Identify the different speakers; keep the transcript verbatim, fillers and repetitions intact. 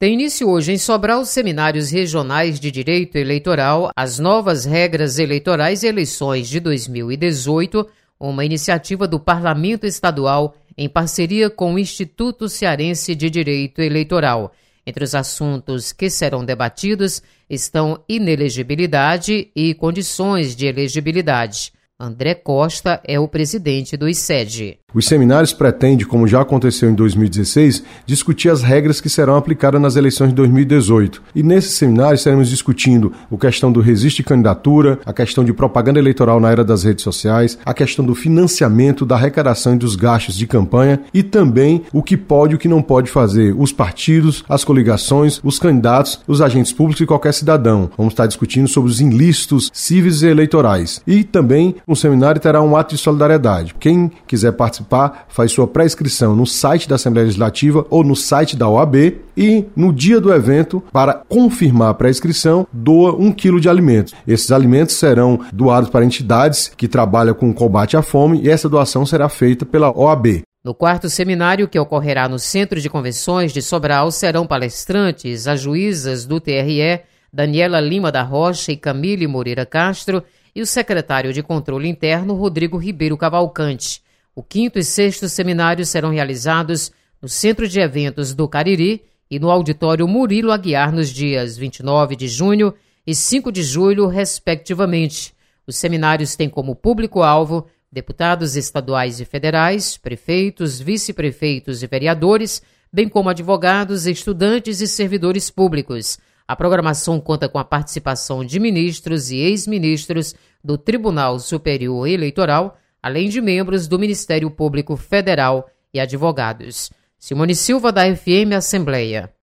Speaker 1: Tem início hoje em Sobral os seminários regionais de direito eleitoral, as novas regras eleitorais e eleições de dois mil e dezoito, uma iniciativa do Parlamento Estadual em parceria com o Instituto Cearense de Direito Eleitoral. Entre os assuntos que serão debatidos estão inelegibilidade e condições de elegibilidade. André Costa é o presidente do I C E D.
Speaker 2: Os seminários pretendem, como já aconteceu em dois mil e dezesseis, discutir as regras que serão aplicadas nas eleições de dois mil e dezoito. E nesses seminários estaremos discutindo a questão do registro de candidatura, a questão de propaganda eleitoral na era das redes sociais, a questão do financiamento, da arrecadação e dos gastos de campanha e também o que pode e o que não pode fazer os partidos, as coligações, os candidatos, os agentes públicos e qualquer cidadão. Vamos estar discutindo sobre os ilícitos cíveis e eleitorais. E também o seminário terá um ato de solidariedade. Quem quiser participar faz sua pré-inscrição no site da Assembleia Legislativa ou no site da O A B e no dia do evento, para confirmar a pré-inscrição, doa um quilo de alimentos. Esses alimentos serão doados para entidades que trabalham com o combate à fome e essa doação será feita pela O A B.
Speaker 1: No quarto seminário, que ocorrerá no Centro de Convenções de Sobral, serão palestrantes as juízas do T R E, Daniela Lima da Rocha e Camille Moreira Castro, e o secretário de Controle Interno, Rodrigo Ribeiro Cavalcante. O quinto e sexto seminários serão realizados no Centro de Eventos do Cariri e no Auditório Murilo Aguiar nos dias vinte e nove de junho e cinco de julho, respectivamente. Os seminários têm como público-alvo deputados estaduais e federais, prefeitos, vice-prefeitos e vereadores, bem como advogados, estudantes e servidores públicos. A programação conta com a participação de ministros e ex-ministros do Tribunal Superior Eleitoral, além de membros do Ministério Público Federal e advogados. Simone Silva, da F M Assembleia.